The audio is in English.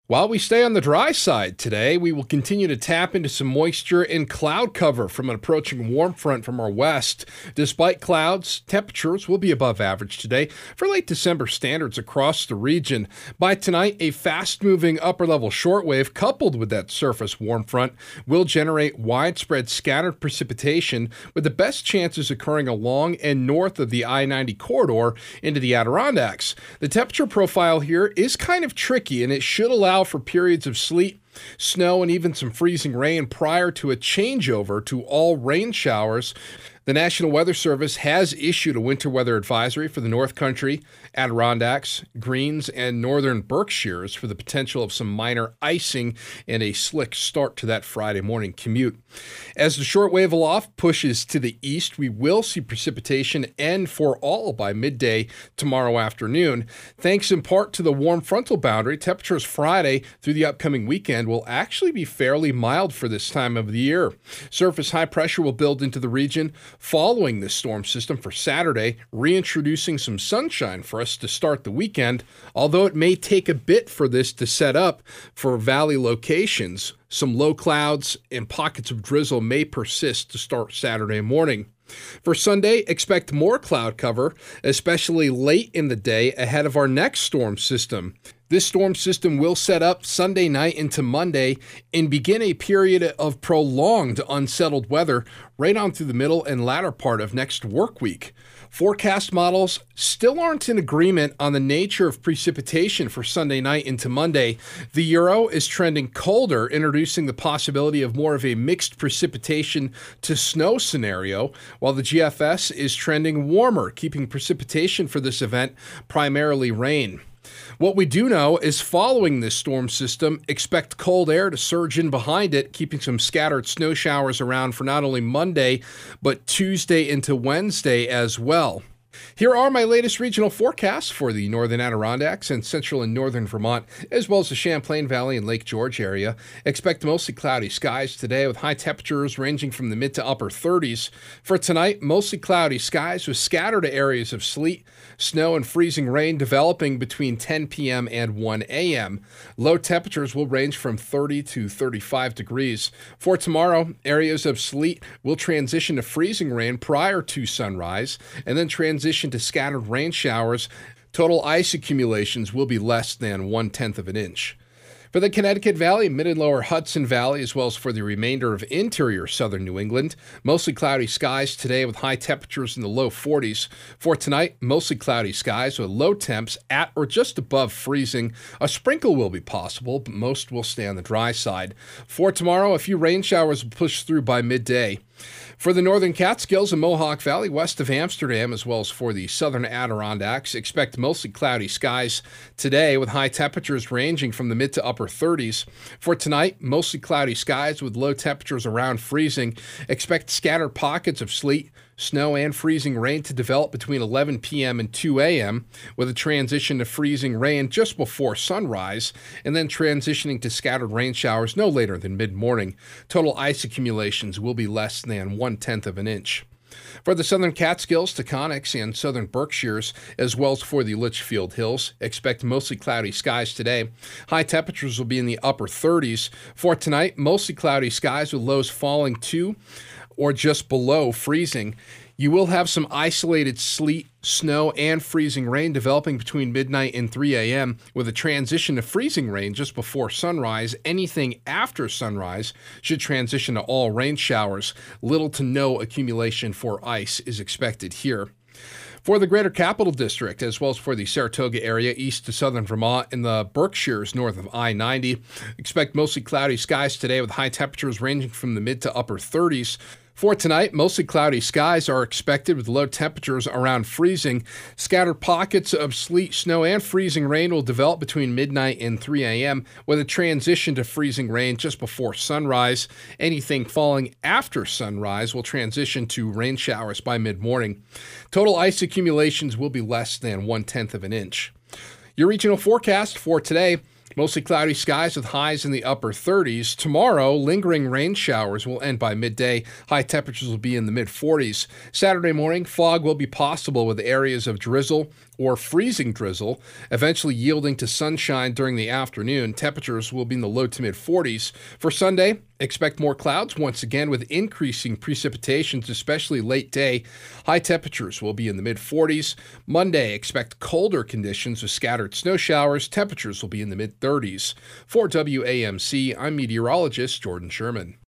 While we stay on the dry side today, we will continue to tap into some moisture and cloud cover from an approaching warm front from our west. Despite clouds, temperatures will be above average today for late December standards across the region. By tonight, a fast-moving upper-level shortwave coupled with that surface warm front will generate widespread scattered precipitation, with the best chances occurring along and north of the I-90 corridor into the Adirondacks. The temperature profile here is kind of tricky, and it should allow for periods of sleet, snow, and even some freezing rain prior to a changeover to all rain showers. The National Weather Service has issued a winter weather advisory for the North Country, Adirondacks, Greens, and northern Berkshires for the potential of some minor icing and a slick start to that Friday morning commute. As the shortwave aloft pushes to the east, we will see precipitation end for all by midday tomorrow afternoon. Thanks in part to the warm frontal boundary, temperatures Friday through the upcoming weekend will actually be fairly mild for this time of the year. Surface high pressure will build into the region following this storm system for Saturday, reintroducing some sunshine for us to start the weekend, although it may take a bit for this to set up for valley locations. Some low clouds and pockets of drizzle may persist to start Saturday morning. For Sunday, expect more cloud cover, especially late in the day ahead of our next storm system. This storm system will set up Sunday night into Monday and begin a period of prolonged unsettled weather right on through the middle and latter part of next work week. Forecast models still aren't in agreement on the nature of precipitation for Sunday night into Monday. The Euro is trending colder, introducing the possibility of more of a mixed precipitation to snow scenario, while the GFS is trending warmer, keeping precipitation for this event primarily rain. What we do know is following this storm system, expect cold air to surge in behind it, keeping some scattered snow showers around for not only Monday, but Tuesday into Wednesday as well. Here are my latest regional forecasts for the northern Adirondacks and central and northern Vermont, as well as the Champlain Valley and Lake George area. Expect mostly cloudy skies today with high temperatures ranging from the mid to upper 30s. For tonight, mostly cloudy skies with scattered areas of sleet, snow, and freezing rain developing between 10 p.m. and 1 a.m. Low temperatures will range from 30 to 35 degrees. For tomorrow, areas of sleet will transition to freezing rain prior to sunrise, and then transition to scattered rain showers. Total ice accumulations will be less than 1/10 of an inch. For the Connecticut Valley, mid and lower Hudson Valley, as well as for the remainder of interior southern New England, mostly cloudy skies today with high temperatures in the low 40s. For tonight, mostly cloudy skies with low temps at or just above freezing. A sprinkle will be possible, but most will stay on the dry side. For tomorrow, a few rain showers will push through by midday. For the northern Catskills and Mohawk Valley west of Amsterdam, as well as for the southern Adirondacks, expect mostly cloudy skies today with high temperatures ranging from the mid to upper 30s. For tonight, mostly cloudy skies with low temperatures around freezing. Expect scattered pockets of sleet, snow, and freezing rain to develop between 11 p.m. and 2 a.m., with a transition to freezing rain just before sunrise, and then transitioning to scattered rain showers no later than mid-morning. Total ice accumulations will be less than 1/10 of an inch. For the southern Catskills, Taconics, and southern Berkshires, as well as for the Litchfield Hills, expect mostly cloudy skies today. High temperatures will be in the upper 30s. For tonight, mostly cloudy skies with lows falling to or just below freezing. You will have some isolated sleet, snow, and freezing rain developing between midnight and 3 a.m. with a transition to freezing rain just before sunrise. Anything after sunrise should transition to all rain showers. Little to no accumulation for ice is expected here. For the Greater Capital District, as well as for the Saratoga area east to southern Vermont and the Berkshires north of I-90, expect mostly cloudy skies today with high temperatures ranging from the mid to upper 30s. For tonight, mostly cloudy skies are expected with low temperatures around freezing. Scattered pockets of sleet, snow, and freezing rain will develop between midnight and 3 a.m. with a transition to freezing rain just before sunrise. Anything falling after sunrise will transition to rain showers by mid-morning. Total ice accumulations will be less than 1/10 of an inch. Your regional forecast for today: Mostly cloudy skies with highs in the upper 30s. Tomorrow, lingering rain showers will end by midday. High temperatures will be in the mid 40s. Saturday morning, fog will be possible with areas of drizzle or freezing drizzle, eventually yielding to sunshine during the afternoon. Temperatures will be in the low to mid 40s. For Sunday, expect more clouds once again with increasing precipitations, especially late day. High temperatures will be in the mid 40s. Monday, expect colder conditions with scattered snow showers. Temperatures will be in the mid 30s. For WAMC, I'm meteorologist Jordan Sherman.